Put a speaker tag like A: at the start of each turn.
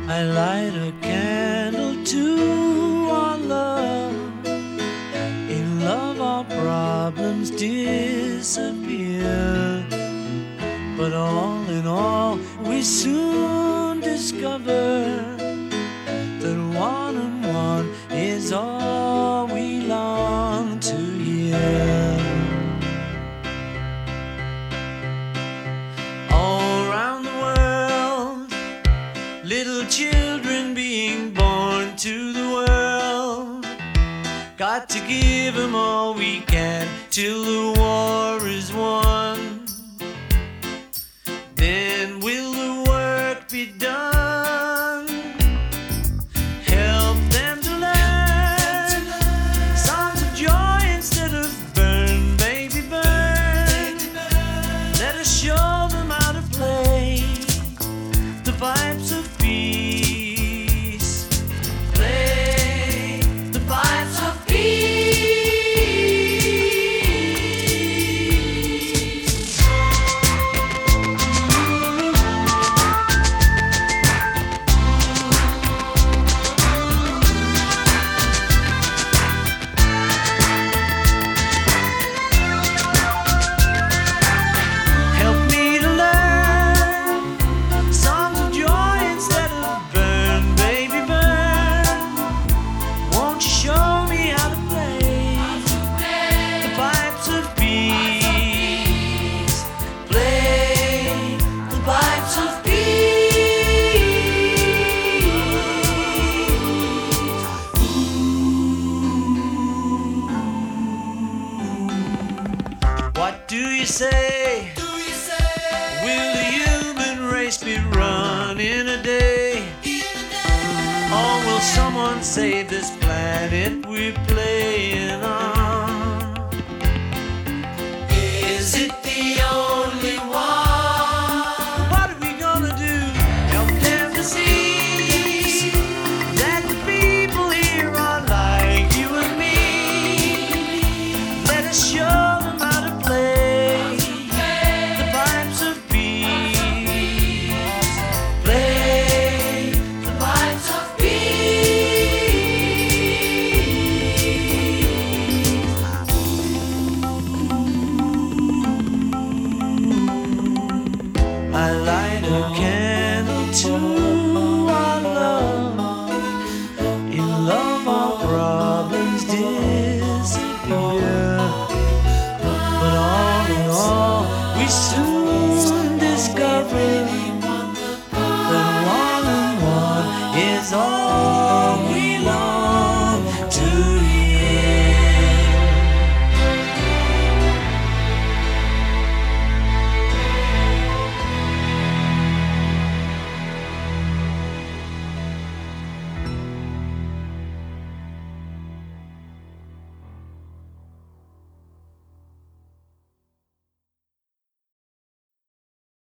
A: I light a candle to our love. In love our problems disappear. But all in all we soon discover that one and one is all we long to hear. All around the world, little children being born to the world. Got to give them all we can till the war is won. Then will the work be done? Help them to learn songs of joy instead of burn, baby, burn. Let us show them how to play the pipes of peace. Play the pipes of peace. Help me to learn songs of joy instead of burn, baby, burn. Won't you show me how to play the pipes of peace? Play the pipes of peace. What do you say? Will the human race be run in a day? Or will someone save this planet we're playing on? Is it the only one? What are we gonna do? Help them to see that the people here are like you and me. Let us show them how to play the pipes of peace. Play the pipes of I light a candle to our love. In love our problems disappear. But all in all we soon discover that one and one is all